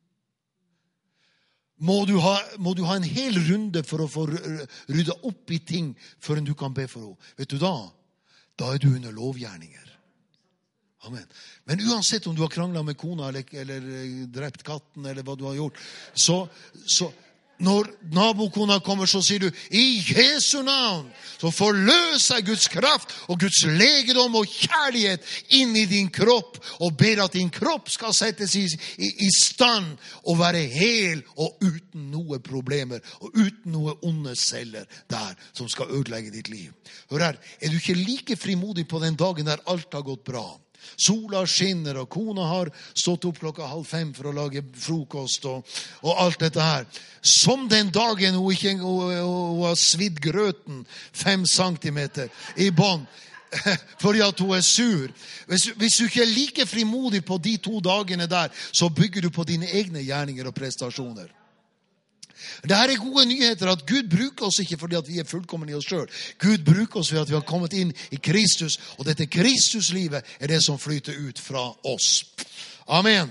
Må du ha, må du ha en hel runde for å få rydda opp i ting før du kan be for henne? Vet du da? Da er du under lovgjerninger. Amen. Men uansett om du har kranglet med kona eller, eller drept katten eller hva du har gjort, så, så når nabokona kommer, så sier du, i Jesu navn, så forløs jeg Guds kraft og Guds legedom og kjærlighet inn i din kropp, og ber at din kropp skal settes i, i, i stand og være hel og uten noe problemer, og uten noe onde celler der som skal ødelegge ditt liv. Hør her, er du ikke like frimodig på den dagen der alt har gått bra? Sola skinner, og kona har stått opp klokka halv fem for å lage frokost og, og alt dette her. Som den dagen hun, ikke, hun, hun har svidd grøten fem centimeter i bånd, fordi at hun er sur. Hvis, hvis du ikke er like frimodig på de to dagene der, så bygger du på dine egne gjerninger og prestasjoner. Det her er gode nyheter, at Gud bruker oss ikke fordi at vi er fullkomne i oss selv. Gud bruker oss ved at vi har kommet inn i Kristus, og dette Kristuslivet er det som flyter ut fra oss. Amen.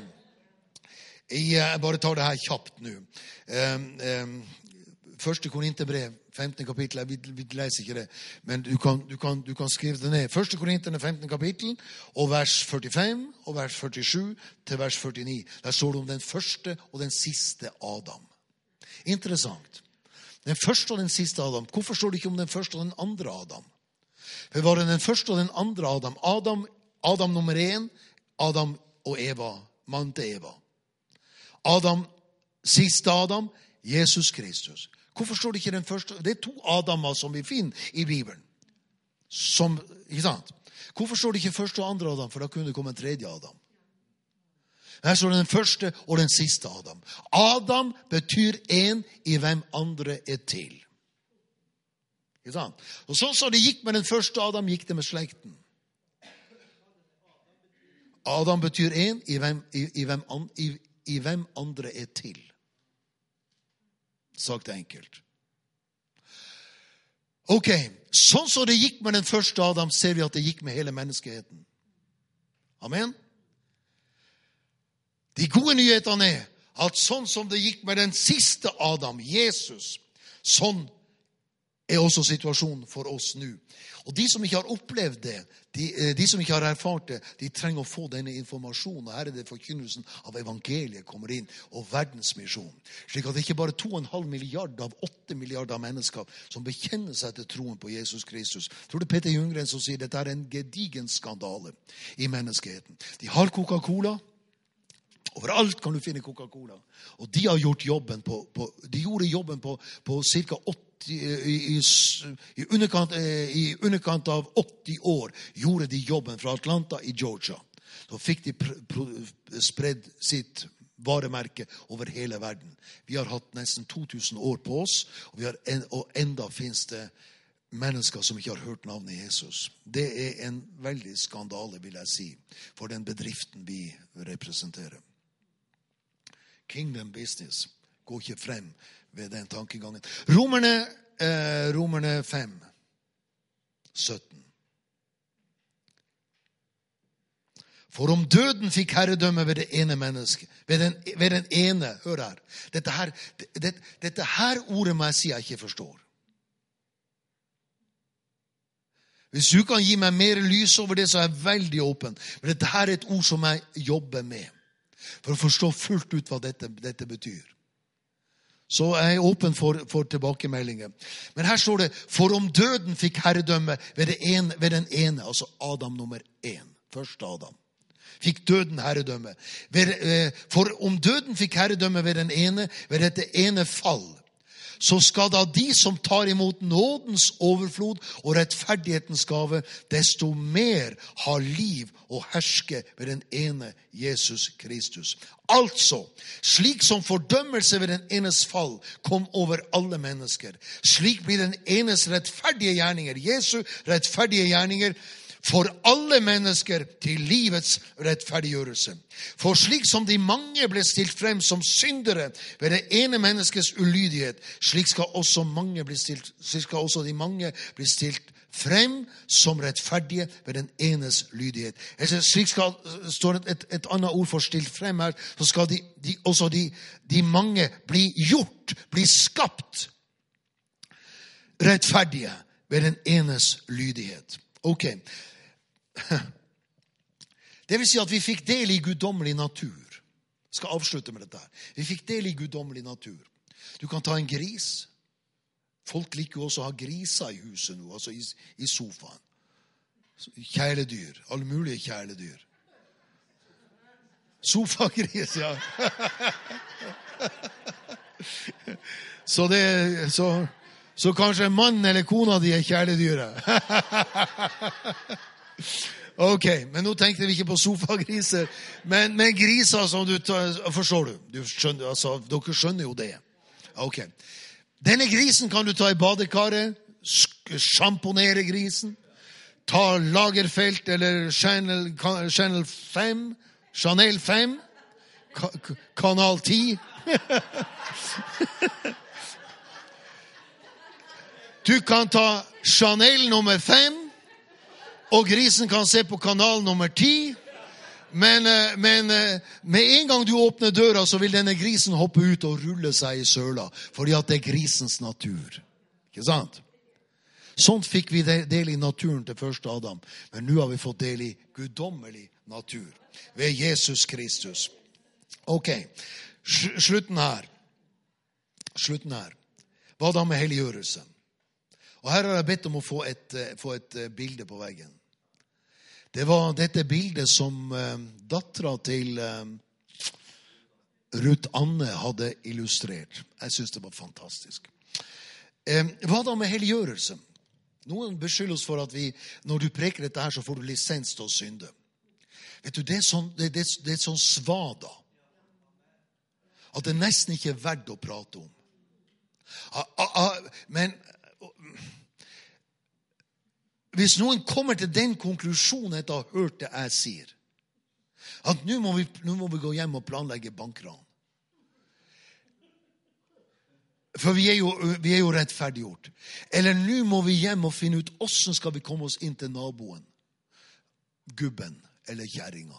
Jeg bare tar det her kjapt nå. Um, um, Første Korinterbrev, femtende kapittel, jeg vil, vil leser ikke det, men du kan, du, kan, du kan skrive det ned. Første Korinterne, femtende kapittel, og vers førtifem, og vers førtisju til vers førtini. Der står det om den første og den siste Adam. Interessant. Den første og den siste Adam. Hvorfor står det ikke om den første og den andre Adam? For var det den første og den andre Adam? Adam, Adam nummer én, Adam og Eva, mann til Eva. Adam, siste Adam, Jesus Kristus. Hvorfor står det ikke den første? Det er to Adamer som vi finner i Bibelen. Som, ikke sant? Hvorfor står det ikke første og andre Adam? For da kunne det komme en tredje Adam. Her står det den første og den siste Adam. Adam betyr en i hvem andre er til. Ikke sant? Og sånn som det gikk med den første Adam, gikk det med slekten. Adam betyr en i hvem, i, i hvem, i, i hvem andre er til. Sagt enkelt. Ok, sånn som det gikk med den første Adam, ser vi at det gikk med hele menneskeheten. Amen. De gode nyhetene er at sånn som det gikk med den siste Adam, Jesus, sånn er også situasjonen for oss nå. Og de som ikke har opplevd det, de, de som ikke har erfart det, de trenger å få denne informasjonen. Og her er det forkynnelsen av evangeliet kommer inn, og verdensmisjon. Slik at det ikke bare to og en halv milliard av åtte milliarder mennesker som bekjenner seg til troen på Jesus Kristus. Jeg tror det er Peter Jungren som sier dette er en gedigen skandale i menneskeheten. De har Coca-Cola. Overalt kan du finne Coca-Cola. Og de har gjort jobben på, på de gjorde jobben på, på cirka åtti, i, i, i, underkant, i underkant av åtti år gjorde de jobben fra Atlanta i Georgia. Så fikk de pr, pr, spredd sitt varemerke over hele verden. Vi har hatt nesten to tusen år på oss, og, vi har en, og enda finnes det mennesker som ikke har hørt navnet Jesus. Det er en veldig skandale, vil jeg si, for den bedriften vi representerer. Kingdom business går ikke frem ved den tankegangen. Romerne, eh, Romerne fem, sytten. For om døden fikk herredømme ved det ene mennesket, ved den, ved den ene, hør her, dette her, det, dette her ordet må jeg si jeg ikke forstår. Hvis du kan gi meg mer lys over det, så er jeg veldig åpen. Men dette her er et ord som jeg jobber med, for å forstå fullt ut hva dette, dette betyr. Så jeg er åpen for, for tilbakemeldinger. Men her står det, for om døden fikk herredømme ved, det ene, ved den ene, altså Adam nummer én, første Adam, fikk døden herredømme. Ved, for om døden fikk herredømme ved den ene, ved dette ene fall, så skal da de som tar imot nådens overflod og rettferdighetens gave, desto mer ha liv og herske ved den ene Jesus Kristus. Altså, slik som fordømmelse ved den enes fall kom over alle mennesker, slik blir den enes rettferdige gjerninger, Jesu rettferdige gjerninger, for alle mennesker til livets rettferdiggjørelse. For slik som de mange ble stilt frem som syndere ved det ene menneskets ulydighet, slik skal også, mange bli stilt, slik skal også de mange bli stilt frem som rettferdige ved den enes lydighet. Altså, slik skal, står et, et, et annet ord for stilt frem her, så skal de, de, også de, de mange bli gjort, bli skapt rettferdige ved den enes lydighet. Ok. Det vil si at vi fikk del i guddommelig natur. Jeg skal avslutte med dette her. Vi fikk del i guddommelig natur. Du kan ta en gris. Folk liker jo også å ha griser i huset nå, altså i, i sofaen. Kjæledyr, alle mulige kjæledyr. Sofagris, ja. Så det, så, så kanskje mannen eller kona di er kjæledyret. Ok, men nå tenkte vi ikke på sofagriser, men, men griser som du tar, forstår du? Du skjønner, altså, dere skjønner jo det. Ok. Denne grisen kan du ta i badekaret, sjamponere grisen, ta Lagerfeld eller Channel, Channel fem, Chanel fem, ka, Kanal ti. Du kan ta Chanel nummer fem, og grisen kan se på kanal nummer ti, men, men med en gang du åpner døra, så vil denne grisen hoppe ut og rulle seg i søla, fordi at det er grisens natur. Ikke sant? Sånt fikk vi del i naturen til første Adam, men nå har vi fått del i guddommelig natur ved Jesus Kristus. Ok, slutten her. Slutten her. Hva da med helliggjørelse? Og her har jeg bedt om å få et, få et bilde på veggen. Det var dette bildet som eh, datteren til eh, Ruth Anne hadde illustrert. Jeg synes det var fantastisk. Eh, hva da med helliggjørelse? Noen beskylder oss for at vi, når du preker dette her, så får du lisens til å synde. Vet du, det er sånn, det, det, det er sånn svada. At det nesten ikke er verdt å prate om. Ah, ah, ah, men hvis noen kommer til den konklusjonen etter å ha hørt det jeg sier, at nå må vi, nå må vi gå hjem og planlegge bankran. For vi er jo, vi er jo rettferdiggjort. Eller nå må vi hjem og finne ut hvordan skal vi komme oss inn til naboen, gubben eller kjæringa.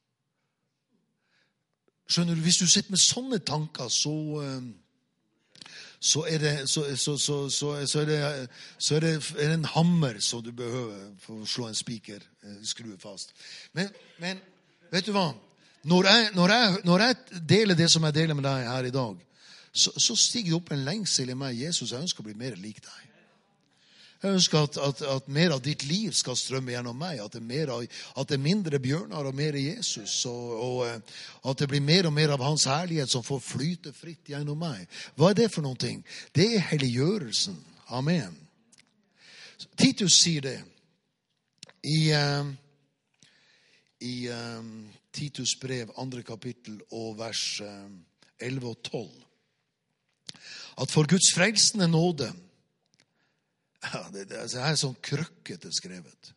Skjønner du, hvis du sitter med sånne tanker, så... så er det så så så så så er det så er det, er det en hammer som du behøver for å slå en spiker, skru fast. Men men vet du hva? Når jeg når jeg når jeg deler det som jeg deler med deg her i dag, så så stiger det opp en lengsel i meg. Jesus, jeg ønsker å bli mer lik deg. Jeg ønsker at, at, at mer av ditt liv skal strømme gjennom meg, at det er, mer av, at det er mindre Bjørnar og mer Jesus, og, og at det blir mer og mer av hans herlighet som får flyte fritt gjennom meg. Hva er det for noen ting? Det er helliggjørelsen. Amen. Titus sier det i, uh, i uh, Titus brev, andre kapittel og vers uh, elleve og tolv, at for Guds frelsende nåde, ja, det, det, det er sånn krøkkete skrevet.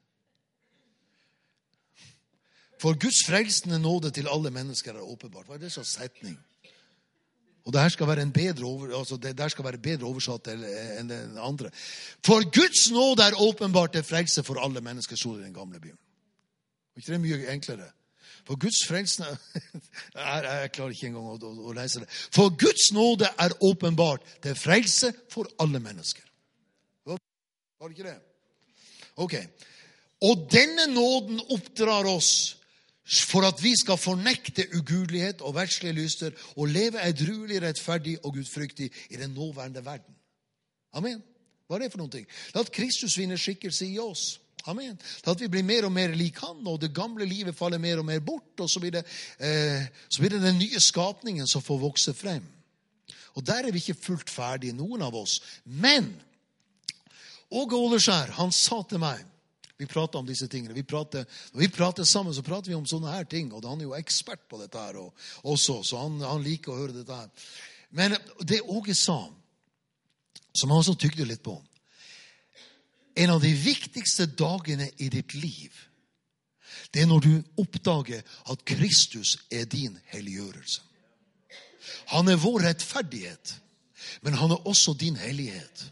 For Guds frelsende nåde til alle mennesker er åpenbart. Hva er det slags setning? Og det her skal være en bedre, over, altså det der skal være bedre oversatt enn den andre. For Guds nåde er åpenbart til frelse for alle mennesker, så i den gamle Bibelen. Og ikke det er mye enklere. For Guds frelsende, jeg, jeg klarer ikke engang å, å, å lese det. For Guds nåde er åpenbart til frelse for alle mennesker. Var det ikke det? Ok. Og denne nåden oppdrar oss for at vi skal fornekte ugudelighet og verdslige lyster og leve edruelig, rettferdig og gudfryktig i den nåværende verden. Amen. Hva er det for noen ting? Det er at Kristus vinner skikkelse i oss. Amen. Det er at vi blir mer og mer lik han, og det gamle livet faller mer og mer bort, og så blir det, eh, så blir det den nye skapningen som får vokse frem. Og der er vi ikke fullt ferdige, noen av oss. Men Åge Åleskjær, han sa til meg, vi prater om disse tingene, vi prater, når vi prater sammen, så prater vi om sånne her ting, og han er jo ekspert på dette her og, også, så han, han liker å høre dette her. Men det Åge sa, som han også tykte litt på, en av de viktigste dagene i ditt liv, det er når du oppdager at Kristus er din helliggjørelse. Han er vår rettferdighet, men han er også din hellighet.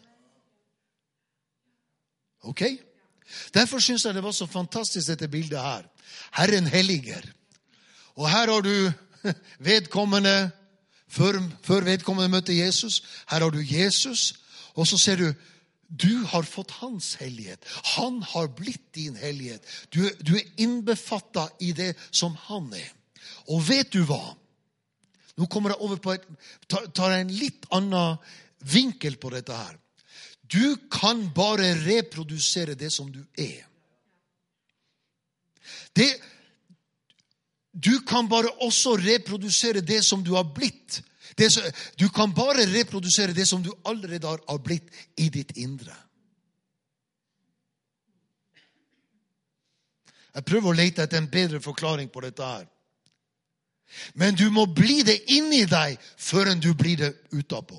Ok? Derfor synes jeg det var så fantastisk dette bildet her. Herren helliger. Og her har du vedkommende, før, før vedkommende møtte Jesus, her har du Jesus, og så ser du, du har fått hans hellighet. Han har blitt din hellighet. Du, du er innbefattet i det som han er. Og vet du hva? Nå kommer jeg over på et, tar, tar en litt annen vinkel på dette her. Du kan bare reprodusere det som du er. Det, du kan bare også reprodusere det som du har blitt. Det, du kan bare reprodusere det som du allerede har, har blitt i ditt indre. Jeg prøver å lete etter en bedre forklaring på dette her. Men du må bli det inni deg før du blir det utapå.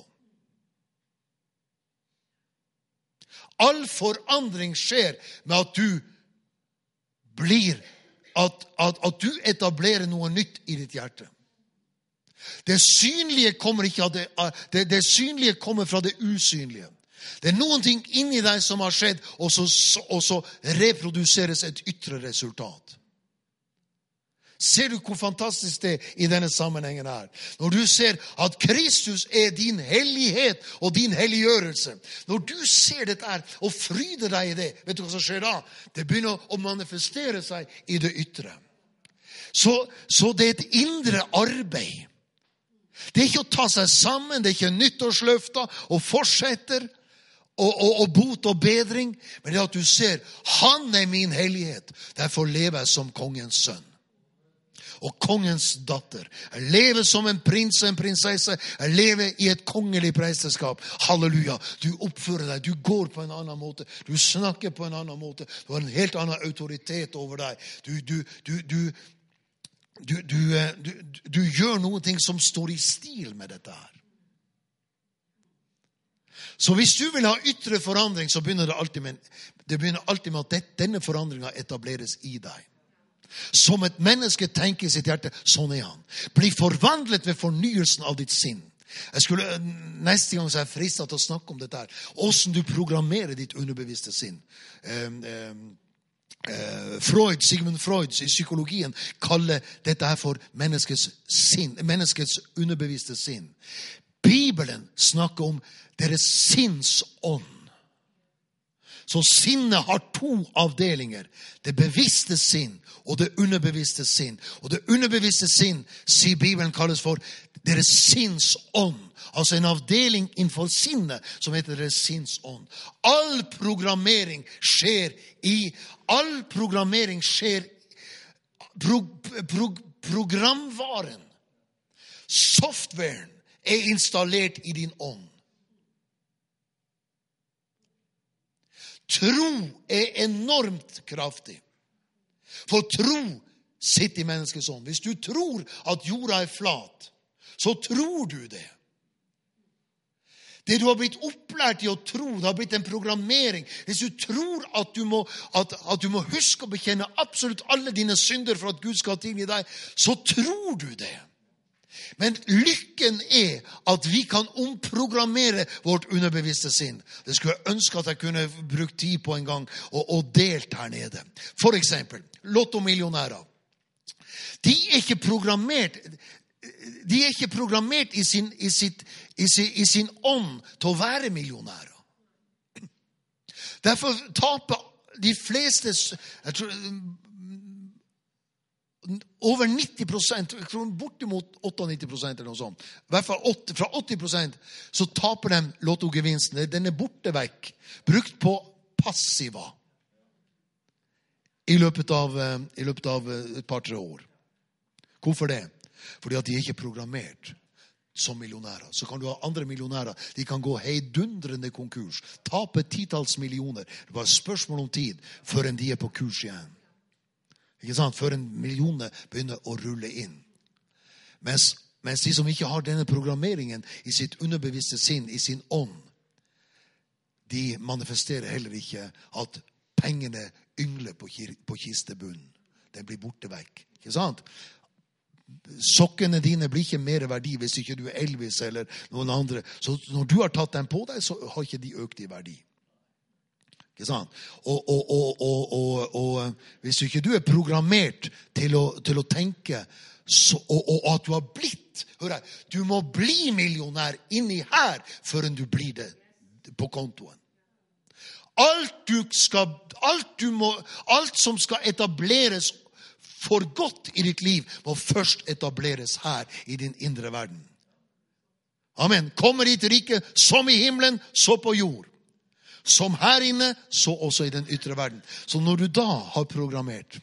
All forandring skjer med at du blir, at, at, at du etablerer noe nytt i ditt hjerte. Det synlige kommer ikke av det, det, det synlige kommer fra det usynlige. Det er noen ting inni deg som har skjedd, og så, og så reproduseres et ytre resultat. Ser du hvor fantastisk det er i denne sammenhengen her? Når du ser at Kristus er din hellighet og din helliggjørelse. Når du ser dette her og fryder deg i det, vet du hva som skjer da? Det begynner å manifestere seg i det ytre. Så, så det er et indre arbeid. Det er ikke å ta seg sammen, det er ikke nyttårsløfter og fortsetter og, og, og bot og bedring, men det er at du ser, han er min hellighet, derfor lever jeg som kongens sønn. Og kongens datter. Jeg lever som en prins og en prinsesse. Jeg lever i et kongelig presteskap. Halleluja. Du oppfører deg. Du går på en annen måte. Du snakker på en annen måte. Du har en helt annen autoritet over deg. Du, du, du, du, du, du, du, du gjør noe som står i stil med dette her. Så hvis du vil ha ytre forandring, så begynner det alltid med, det begynner alltid med at denne forandringen etableres i deg. Som et menneske tenker i sitt hjerte, sånn er han. Bli forvandlet ved fornyelsen av ditt sinn. Jeg skulle, neste gang så er jeg fristet til å snakke om dette her. Hvordan du programmerer ditt underbevisste sinn. Um, um, uh, Freud, Sigmund Freud i psykologien kaller dette her for menneskets sinn, menneskets underbevisste sinn. Bibelen snakker om deres sinnsånd. Så sinnet har to avdelinger. Det bevisste sinn og det underbevisste sinn. Og det underbevisste sinn, sier Bibelen, kalles for deres sinnsånd. Altså en avdeling innenfor sinnet som heter deres sinnsånd. All programmering skjer i, all programmering skjer, pro, pro, programvaren, softwaren er installert i din ånd. Tro er enormt kraftig. For tro sitter i menneskets ånd. Hvis du tror at jorda er flat, så tror du det. Det du har blitt opplært i å tro, det har blitt en programmering. Hvis du tror at du må, at, at du må huske å bekjenne absolutt alle dine synder for at Gud skal tilgi deg, så tror du det. Men lykken er at vi kan omprogrammere vårt underbevisste sinn. Det skulle jeg ønske at jeg kunne brukt tid på en gang og, og delt her nede. For eksempel, lottomillionærer. De er ikke programmert, de er ikke programmert i sin, i sitt, i sin, i sin ånd til å være millionærer. Derfor taper de fleste, jeg tror, over nitti prosent, jeg tror bortimot åttiåtte prosent eller noe sånt, i hvert fall åtti, fra åtti prosent, så taper de lottogevinsten. Den er borte vekk, brukt på passiva i løpet av, i løpet av et par-tre år. Hvorfor det? Fordi at de er ikke programmert som millionærer. Så kan du ha andre millionærer. De kan gå heidundrende konkurs. Tape titalls millioner. Det er bare spørsmål om tid før de er på kurs igjen. Ikke sant? Før en millioner begynner å rulle inn. Mens, mens de som ikke har denne programmeringen i sitt underbevisste sinn, i sin ånd, de manifesterer heller ikke at pengene yngler på, på kistebunnen. Det blir borte vekk. Ikke sant? Sokkene dine blir ikke mer verdi hvis ikke du er Elvis eller noen andre. Så når du har tatt dem på deg, så har ikke de økt i verdi. Ikke sant? Og, og, og, og, og, og hvis ikke du er programmert til å, til å tenke, så, og, og at du har blitt, hør her, du må bli millionær inni her før du blir det på kontoen. Alt du skal, alt du må, alt som skal etableres for godt i ditt liv, må først etableres her i din indre verden. Amen. Kommer ditt rike som i himmelen, så på jord. Som her inne, så også i den ytre verden. Så når du da har programmert,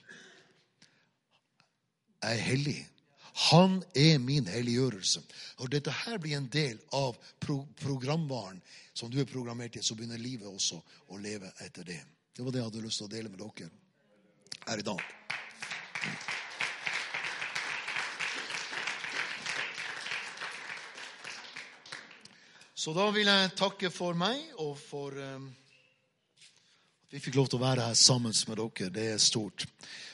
er hellig. Han er min helliggjørelse. Og dette her blir en del av pro- programvaren som du er programmert i, så begynner livet også å leve etter det. Det var det jeg hadde lyst til å dele med dere her i dag. Så da vil jeg takke for meg og for um, at vi fikk lov til å være her sammen med dere. Det er stort.